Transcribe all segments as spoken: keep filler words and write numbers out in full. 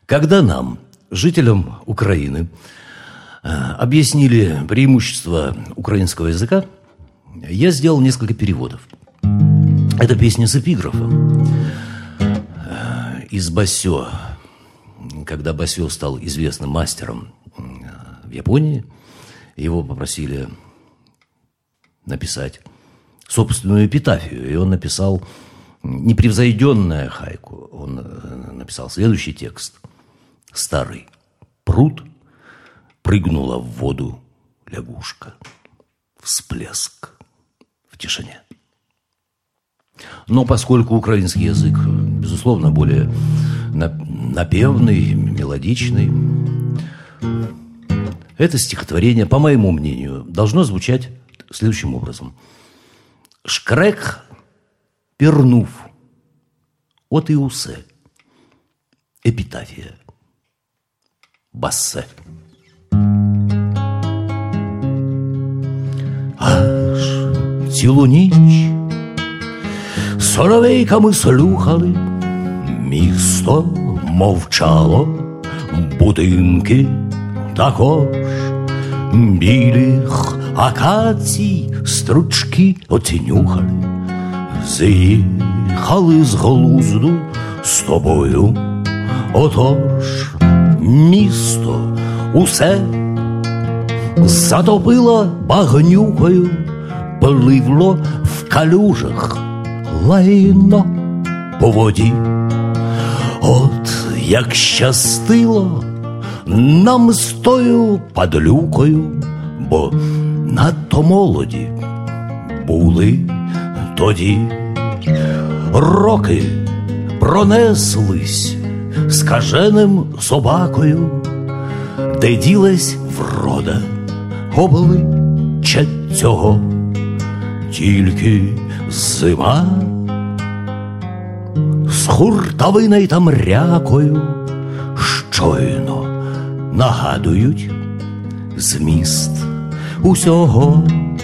Когда нам, жителям Украины, объяснили преимущества украинского языка, я сделал несколько переводов. Это песня с эпиграфом. Из Басё, когда Басё стал известным мастером в Японии, его попросили написать собственную эпитафию, и он написал непревзойденное хайку. Он написал следующий текст. Старый пруд, прыгнула в воду лягушка. Всплеск в тишине. Но поскольку украинский язык, безусловно, более напевный, мелодичный, это стихотворение, по моему мнению, должно звучать следующим образом. Шкрек пернув, от і усе, епітафія, бассе. Аж цілу ніч соловейками слухали, місто мовчало, будинки також, білих акацій стручки оцінюхали, з'їхали з глузду з тобою. Отож місто усе затопило багнюкою, пливло в калюжах лайно по воді. От як щастило нам з тою падлюкою, бо надто молоді були тоді. Роки пронеслись скаженим собакою, де ділась врода обличчя цього. Тільки зима з хуртовиною та мрякою щойно нагадують зміст усього.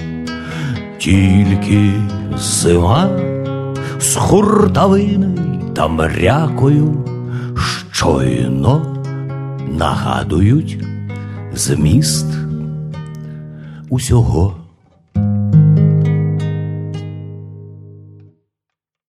Тільки зима з хуртовиною та мрякою щойно нагадують зміст усього.